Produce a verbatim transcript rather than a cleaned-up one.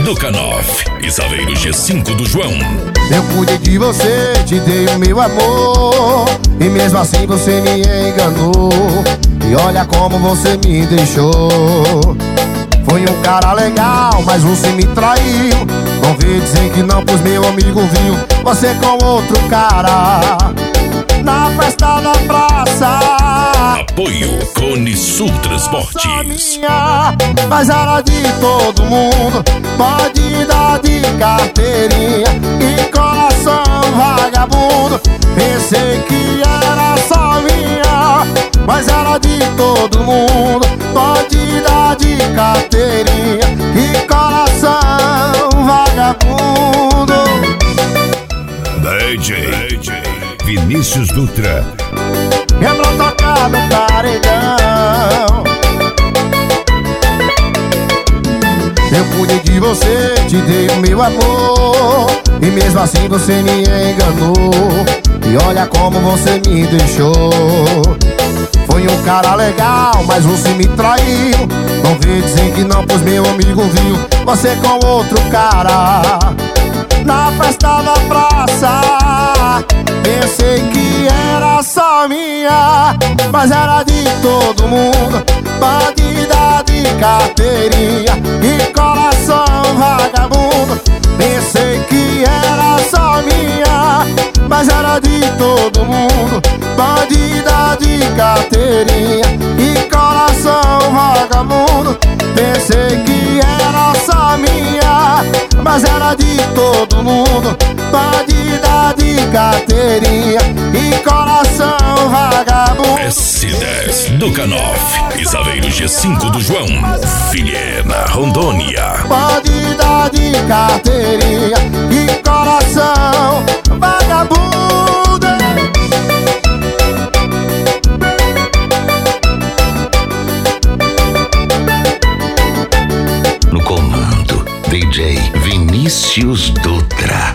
do Canoff e Saveiro G cinco do João. Eu cuidei de você, te dei o meu amor, e mesmo assim você me enganou. E olha como você me deixou. Foi um cara legal, mas você me traiu. Não veio dizer que não, pois meu amigo viu você com outro cara na festa da praça. Apoio Cone Sul Transportes. Minha, mas era de todo mundo. Pode dar de carteirinha e coração vagabundo. Pensei que era só minha, mas era de todo mundo. Pode dar de carteirinha e coração vagabundo. D J Vinícius Dutra. É pra tocar no paredão. Eu cuidei de você, te dei o meu amor, e mesmo assim você me enganou. E olha como você me deixou. Foi um cara legal, mas você me traiu. Não veio dizer que não, pois meu amigo viu você com outro cara na festa da praça. Pensei que era só minha, mas era de todo mundo. Pode dar de carteirinha e coração vagabundo. Pensei que era só minha, mas era de todo mundo. Pode dar de carteirinha e coração vagabundo. Pensei que era só minha, mas era de todo mundo. Pode dar de carteirinha e coração vagabundo. S dez do Canoff e Saveiro G cinco do João. Vilhena, Rondônia. Pode dar de carteirinha e coração vagabundo. No comando, D J Vinícius Dutra.